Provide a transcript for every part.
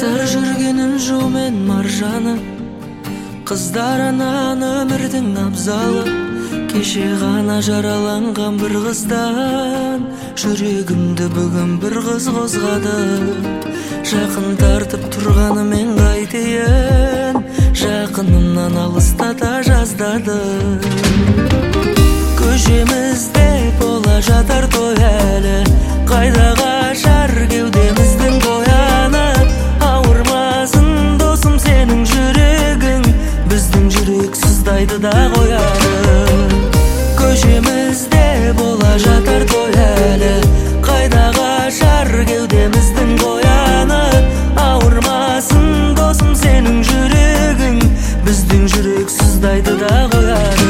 Жасыр жүргенін жумен маржаны, қыздар анан өмірдің абзалы. Кеше ғана жараланған бір қыздан жүрегімді бүгін бір қыз қозғады. Жақын тартып тұрғанымен қайтейін, жақынымнан алыстата жаздады. Көшемізде бола жатар той әлі, қайда қашар кеудеміздің бояны. Ауырмасын досым сенің жүрегің, біздің жүрек сыздайды да қояды. Көшемізде бола жатар той әлі, қайда қашар кеудеміздің бояны. Ауырмасын досым сенің жүрегің, біздің жүрек сыздайды да қояды.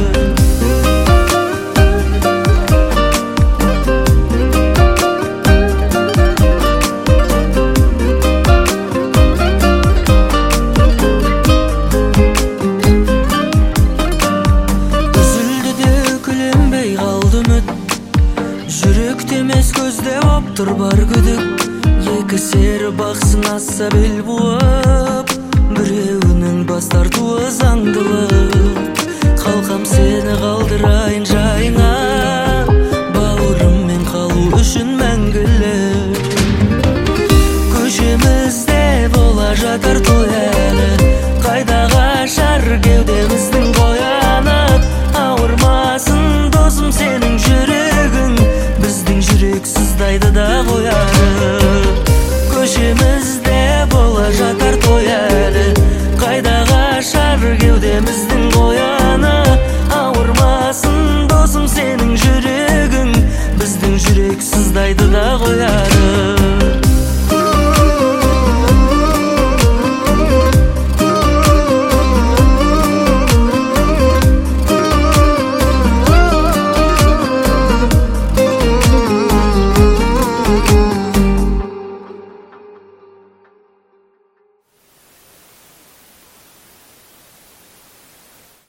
Жүректе емес көзде боп тұр бар күдік, екі сері бақсын асса бел буып, біреуінің бас тартуы заңдылық. Қалқам сені қалдырайын жайыңа, бауырыммен қалу үшін мәңгілік. Көшемізде бола жатар той әлі, қайда қашар кеудеміздің бояны. Ауырмасын досым сенің жүрегің, біздің жүрек сыздайды да қояды. Көшемізде бола жатар той әлі, қайда қашар кеудеміздің бояны. Ауырмасын досым сенің жүрегің, біздің жүрек сыздайды да қояды.